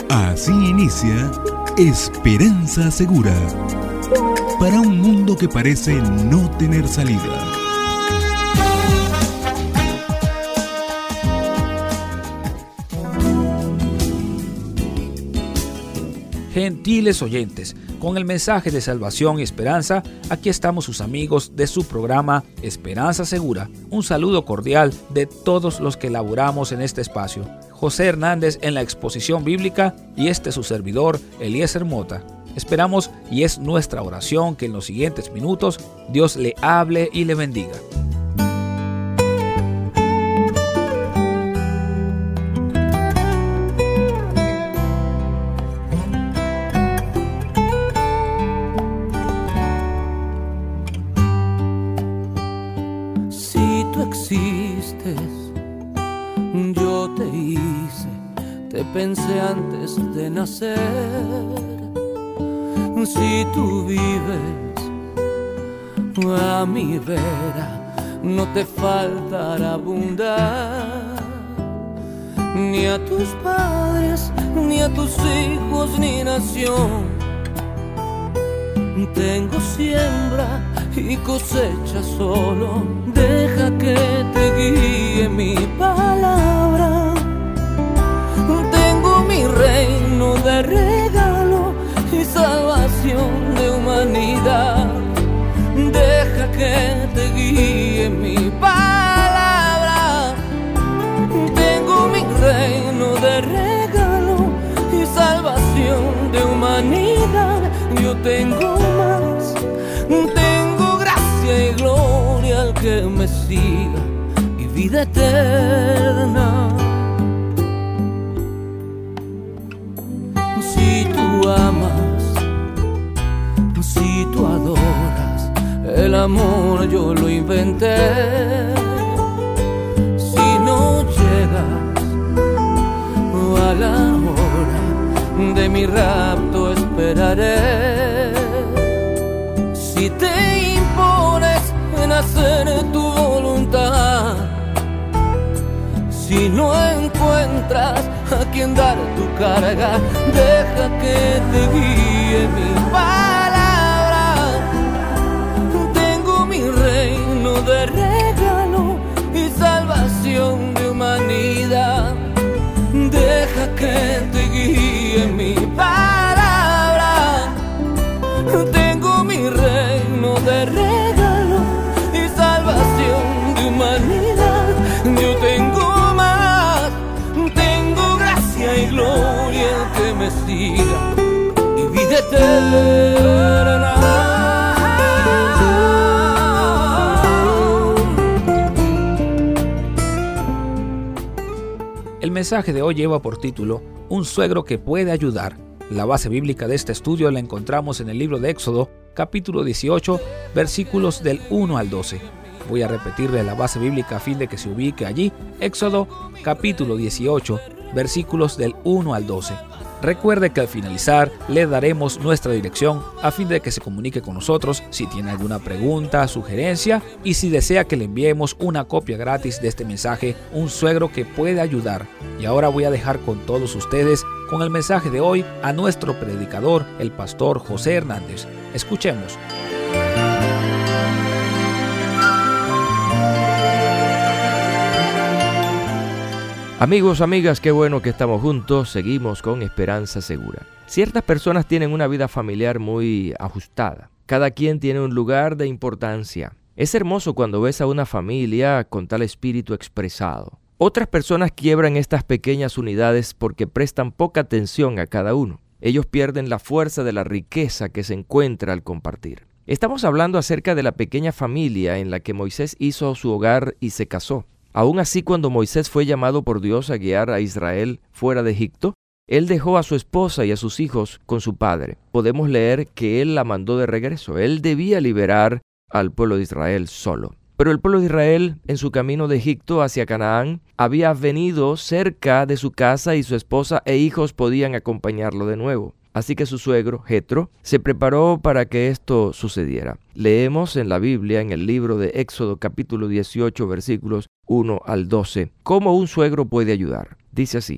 Así inicia Esperanza Segura, para un mundo que parece no tener salida. Gentiles oyentes, con el mensaje de salvación y esperanza, aquí estamos sus amigos de su programa Esperanza Segura. Un saludo cordial de todos los que laboramos en este espacio. José Hernández en la exposición bíblica y su servidor, Eliezer Mota. Esperamos y es nuestra oración que en los siguientes minutos Dios le hable y le bendiga. Si tú existes, yo te hice, te pensé antes de nacer. Si tú vives a mi vera, no te faltará abundar, ni a tus padres, ni a tus hijos, ni nación. Tengo siembra y cosecha solo, deja que te guíe mi palabra. Tengo mi reino de regalo y salvación de humanidad, deja que te guíe mi palabra. Tengo mi reino de regalo y salvación de humanidad. Yo tengo más, tengo gracia y gloria al que me siga y vida eterna. Si tú amas, si tú adoras, el amor yo lo inventé. Si no llegas a la hora de mi rapto esperaré. Si te impones en hacer tu voluntad, si no encuentras a quien dar tu carga, deja que te guíe mi palabra. Tengo mi reino de regalo y salvación de humanidad, deja que te guíe mi palabra. Tengo mi reino de regalo y salvación de humanidad. Yo tengo más, tengo gracia y gloria que me siga y vida eterna. El mensaje de hoy lleva por título Un suegro que puede ayudar. La base bíblica de este estudio la encontramos en el libro de Éxodo, capítulo 18, versículos del 1 al 12. Voy a repetirle la base bíblica a fin de que se ubique allí. Éxodo, capítulo 18, versículos del 1 al 12. Recuerde que al finalizar le daremos nuestra dirección a fin de que se comunique con nosotros si tiene alguna pregunta, sugerencia y si desea que le enviemos una copia gratis de este mensaje, Un suegro que puede ayudar. Y ahora voy a dejar con todos ustedes con el mensaje de hoy a nuestro predicador, el pastor José Hernández. Escuchemos. Amigos, amigas, qué bueno que estamos juntos, seguimos con Esperanza Segura. Ciertas personas tienen una vida familiar muy ajustada. Cada quien tiene un lugar de importancia. Es hermoso cuando ves a una familia con tal espíritu expresado. Otras personas quiebran estas pequeñas unidades porque prestan poca atención a cada uno. Ellos pierden la fuerza de la riqueza que se encuentra al compartir. Estamos hablando acerca de la pequeña familia en la que Moisés hizo su hogar y se casó. Aún así, cuando Moisés fue llamado por Dios a guiar a Israel fuera de Egipto, él dejó a su esposa y a sus hijos con su padre. Podemos leer que él la mandó de regreso. Él debía liberar al pueblo de Israel solo. Pero el pueblo de Israel, en su camino de Egipto hacia Canaán, había venido cerca de su casa y su esposa e hijos podían acompañarlo de nuevo. Así que su suegro, Jetro, se preparó para que esto sucediera. Leemos en la Biblia, en el libro de Éxodo capítulo 18, versículos 1 al 12, cómo un suegro puede ayudar. Dice así: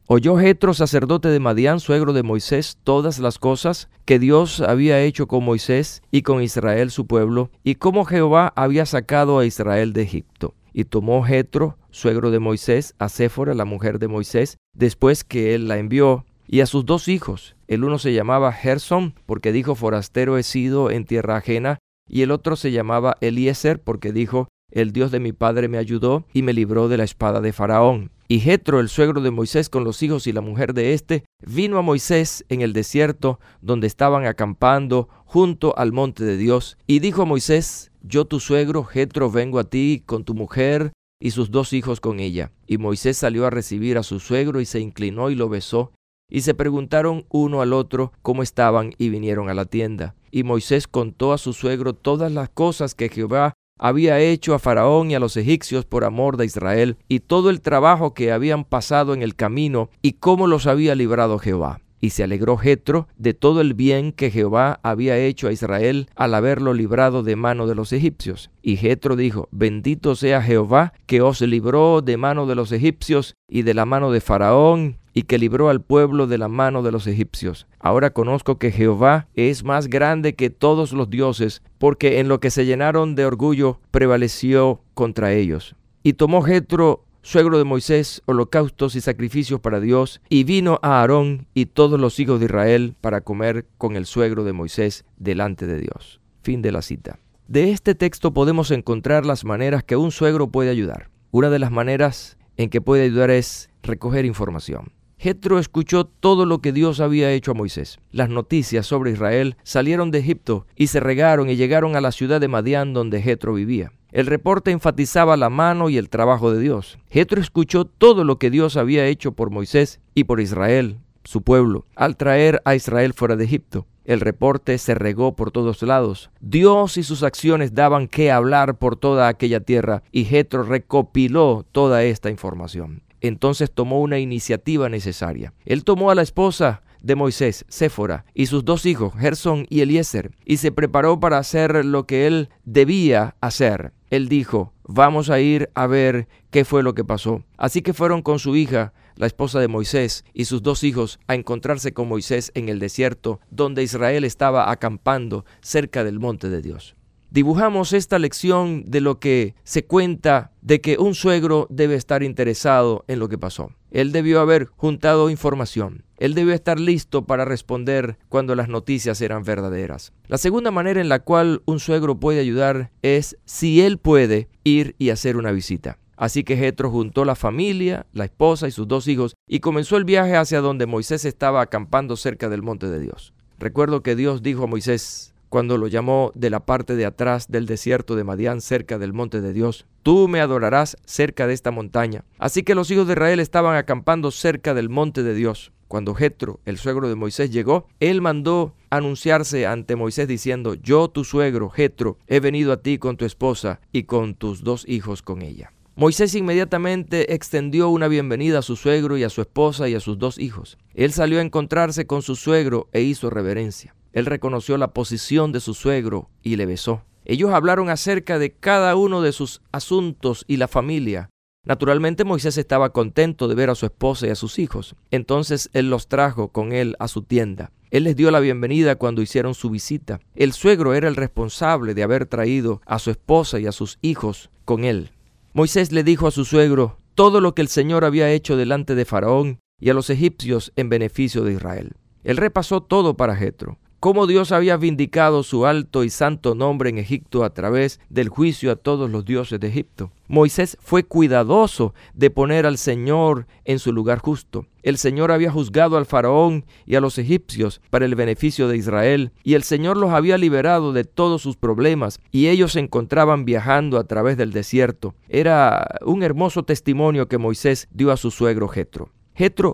Oyó Jetro, sacerdote de Madián, suegro de Moisés, todas las cosas que Dios había hecho con Moisés y con Israel su pueblo, y cómo Jehová había sacado a Israel de Egipto. Y tomó Jetro, suegro de Moisés, a Séfora, la mujer de Moisés, después que él la envió, y a sus 2 hijos. El uno se llamaba Gersón, porque dijo, forastero he sido en tierra ajena, y el otro se llamaba Eliezer, porque dijo, el Dios de mi padre me ayudó y me libró de la espada de Faraón. Y Jetro, el suegro de Moisés, con los hijos y la mujer de éste, vino a Moisés en el desierto, donde estaban acampando junto al monte de Dios. Y dijo a Moisés, yo tu suegro, Jetro, vengo a ti con tu mujer y sus 2 hijos con ella. Y Moisés salió a recibir a su suegro y se inclinó y lo besó. Y se preguntaron uno al otro cómo estaban y vinieron a la tienda. Y Moisés contó a su suegro todas las cosas que Jehová había hecho a Faraón y a los egipcios por amor de Israel, y todo el trabajo que habían pasado en el camino, y cómo los había librado Jehová. Y se alegró Jetro de todo el bien que Jehová había hecho a Israel al haberlo librado de mano de los egipcios. Y Jetro dijo, bendito sea Jehová, que os libró de mano de los egipcios y de la mano de Faraón, y que libró al pueblo de la mano de los egipcios. Ahora conozco que Jehová es más grande que todos los dioses, porque en lo que se llenaron de orgullo prevaleció contra ellos. Y tomó Jetro, suegro de Moisés, holocaustos y sacrificios para Dios, y vino a Aarón y todos los hijos de Israel para comer con el suegro de Moisés delante de Dios. Fin de la cita. De este texto podemos encontrar las maneras que un suegro puede ayudar. Una de las maneras en que puede ayudar es recoger información. Jetro escuchó todo lo que Dios había hecho a Moisés. Las noticias sobre Israel salieron de Egipto y se regaron y llegaron a la ciudad de Madián donde Jetro vivía. El reporte enfatizaba la mano y el trabajo de Dios. Jetro escuchó todo lo que Dios había hecho por Moisés y por Israel, su pueblo, al traer a Israel fuera de Egipto. El reporte se regó por todos lados. Dios y sus acciones daban que hablar por toda aquella tierra, y Jetro recopiló toda esta información. Entonces tomó una iniciativa necesaria. Él tomó a la esposa de Moisés, Séfora, y sus 2 hijos, Gersón y Eliezer, y se preparó para hacer lo que él debía hacer. Él dijo, vamos a ir a ver qué fue lo que pasó. Así que fueron con su hija, la esposa de Moisés, y sus 2 hijos a encontrarse con Moisés en el desierto, donde Israel estaba acampando cerca del monte de Dios. Dibujamos esta lección de lo que se cuenta de que un suegro debe estar interesado en lo que pasó. Él debió haber juntado información. Él debió estar listo para responder cuando las noticias eran verdaderas. La segunda manera en la cual un suegro puede ayudar es si él puede ir y hacer una visita. Así que Jetro juntó la familia, la esposa y sus 2 hijos y comenzó el viaje hacia donde Moisés estaba acampando cerca del monte de Dios. Recuerdo que Dios dijo a Moisés, cuando lo llamó de la parte de atrás del desierto de Madián cerca del monte de Dios, tú me adorarás cerca de esta montaña. Así que los hijos de Israel estaban acampando cerca del monte de Dios. Cuando Jetro, el suegro de Moisés, llegó, él mandó anunciarse ante Moisés diciendo, yo, tu suegro, Jetro, he venido a ti con tu esposa y con tus 2 hijos con ella. Moisés inmediatamente extendió una bienvenida a su suegro y a su esposa y a sus 2 hijos. Él salió a encontrarse con su suegro e hizo reverencia. Él reconoció la posición de su suegro y le besó. Ellos hablaron acerca de cada uno de sus asuntos y la familia. Naturalmente Moisés estaba contento de ver a su esposa y a sus hijos. Entonces él los trajo con él a su tienda. Él les dio la bienvenida cuando hicieron su visita. El suegro era el responsable de haber traído a su esposa y a sus hijos con él. Moisés le dijo a su suegro todo lo que el Señor había hecho delante de Faraón y a los egipcios en beneficio de Israel. Él repasó todo para Jetro. Cómo Dios había vindicado su alto y santo nombre en Egipto a través del juicio a todos los dioses de Egipto. Moisés fue cuidadoso de poner al Señor en su lugar justo. El Señor había juzgado al faraón y a los egipcios para el beneficio de Israel, y el Señor los había liberado de todos sus problemas, y ellos se encontraban viajando a través del desierto. Era un hermoso testimonio que Moisés dio a su suegro Jetro. Jetro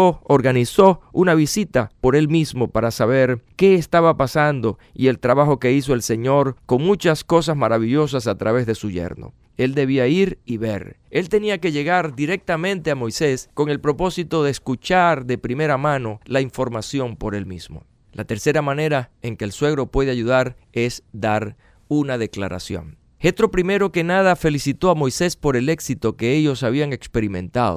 organizó una visita por él mismo para saber qué estaba pasando y el trabajo que hizo el Señor con muchas cosas maravillosas a través de su yerno. Él debía ir y ver. Él tenía que llegar directamente a Moisés con el propósito de escuchar de primera mano la información por él mismo. La tercera manera en que el suegro puede ayudar es dar una declaración. Jetro primero que nada felicitó a Moisés por el éxito que ellos habían experimentado.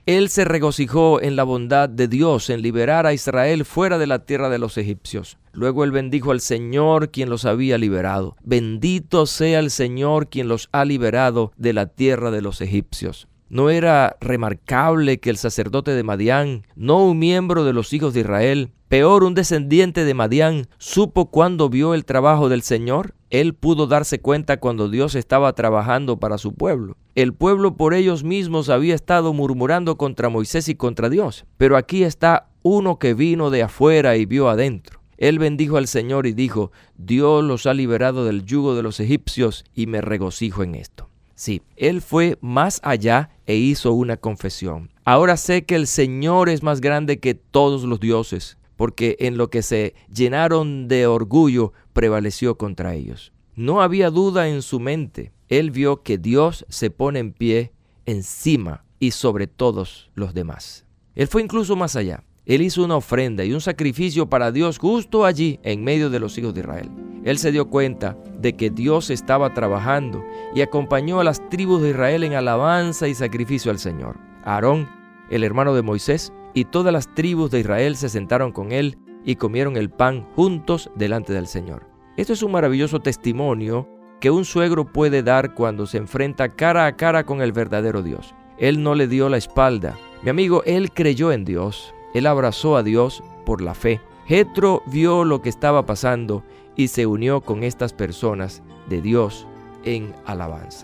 Él se regocijó en la bondad de Dios, en liberar a Israel fuera de la tierra de los egipcios. Luego él bendijo al Señor quien los había liberado. Bendito sea el Señor quien los ha liberado de la tierra de los egipcios. ¿No era remarcable que el sacerdote de Madián, no un miembro de los hijos de Israel, peor un descendiente de Madián, supo cuando vio el trabajo del Señor? Él pudo darse cuenta cuando Dios estaba trabajando para su pueblo. El pueblo por ellos mismos había estado murmurando contra Moisés y contra Dios. Pero aquí está uno que vino de afuera y vio adentro. Él bendijo al Señor y dijo: Dios los ha liberado del yugo de los egipcios y me regocijo en esto. Sí, él fue más allá e hizo una confesión. Ahora sé que el Señor es más grande que todos los dioses, porque en lo que se llenaron de orgullo prevaleció contra ellos. No había duda en su mente. Él vio que Dios se pone en pie encima y sobre todos los demás. Él fue incluso más allá. Él hizo una ofrenda y un sacrificio para Dios justo allí en medio de los hijos de Israel. Él se dio cuenta de que Dios estaba trabajando y acompañó a las tribus de Israel en alabanza y sacrificio al Señor. Aarón, el hermano de Moisés, y todas las tribus de Israel se sentaron con él y comieron el pan juntos delante del Señor. Esto es un maravilloso testimonio que un suegro puede dar cuando se enfrenta cara a cara con el verdadero Dios. Él no le dio la espalda. Mi amigo, él creyó en Dios. Él abrazó a Dios por la fe. Jetro vio lo que estaba pasando y se unió con estas personas de Dios en alabanza.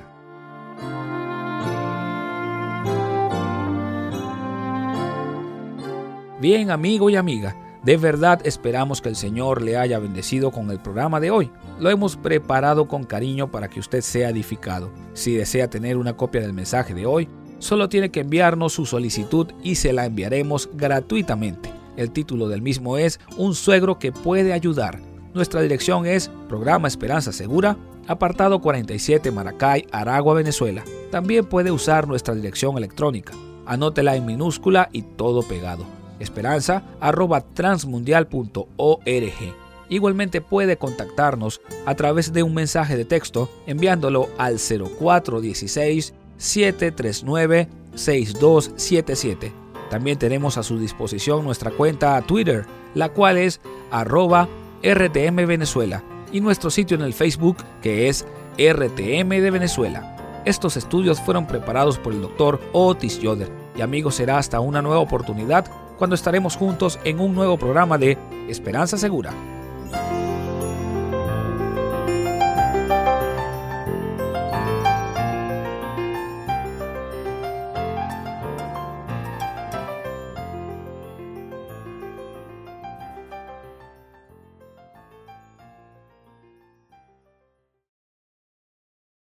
Bien, amigo y amiga, de verdad esperamos que el Señor le haya bendecido con el programa de hoy. Lo hemos preparado con cariño para que usted sea edificado. Si desea tener una copia del mensaje de hoy, solo tiene que enviarnos su solicitud y se la enviaremos gratuitamente. El título del mismo es Un suegro que puede ayudar. Nuestra dirección es Programa Esperanza Segura, apartado 47 Maracay, Aragua, Venezuela. También puede usar nuestra dirección electrónica. Anótela en minúscula y todo pegado: esperanza@transmundial.org. Igualmente puede contactarnos a través de un mensaje de texto enviándolo al 0416-739-6277. También tenemos a su disposición nuestra cuenta Twitter, la cual es @RTM Venezuela, y nuestro sitio en el Facebook, que es RTM de Venezuela. Estos estudios fueron preparados por el Dr. Otis Yoder. Y amigos, será hasta una nueva oportunidad cuando estaremos juntos en un nuevo programa de Esperanza Segura.